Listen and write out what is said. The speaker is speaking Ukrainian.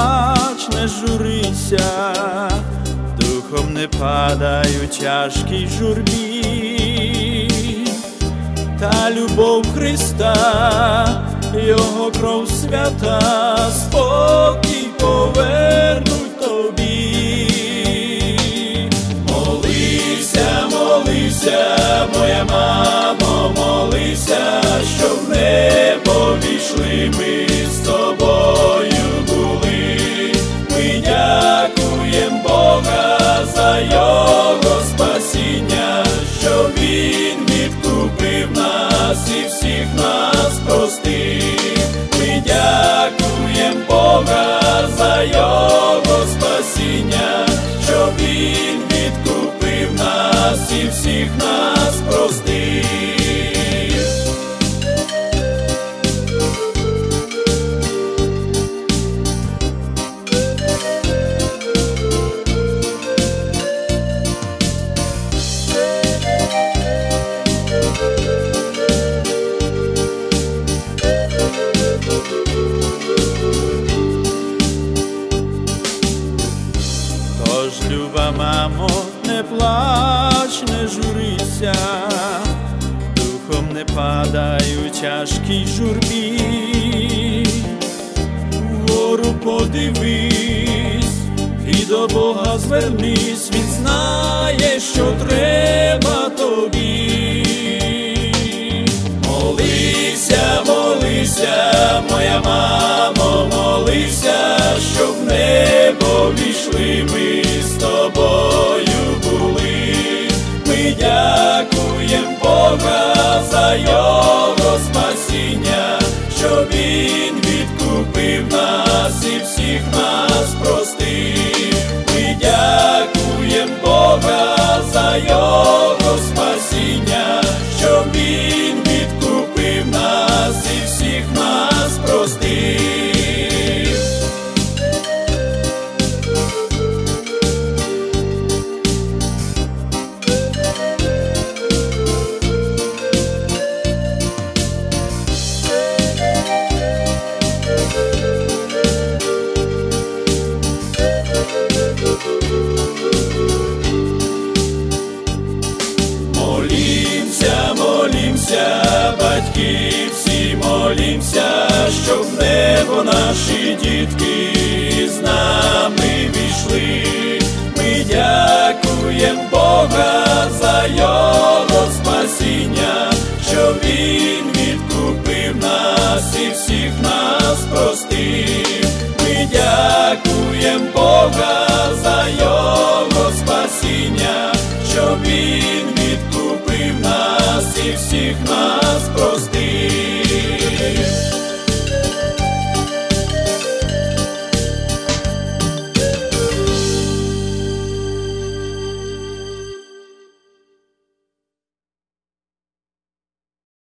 плач, не журися, духом не падай у тяжкій журбі. Та любов Христа, Його кров свята, спокій повернуть тобі. Молися, молися, моя мамо, молися, щоб в небо війшли ми з тобою були. Ми дякуєм Бога за Його спасіння, що Він відкупив нас і всіх нас простив. Ми дякуєм Бога за Його спасіння, що Він відкупив нас і всіх нас простив. Тож, люба мамо, не плач, не журися, духом не падай у тяжкій журбі. Вгору подивись і до Бога звернись, Він знає, що треба тобі. Молися, молися, моя мамо, молися, щоб в небо війшли ми з тобою були. Ми дякуєм Бога за Його спасіння, що Він відкупив нас і всіх нас простив. Ми дякуєм Бога за Його спасіння, що Він відкупив нас і всіх нас простив. Молімся, молімся, батьки всі молімся, щоб в небо наші дітки з нами війшли. Ми дякуєм Бога за Його спасіння, що Він відкупив нас і всіх нас простив. Ми дякуєм Бога за Його спасіння, що Він відкупив нас і всіх нас простив.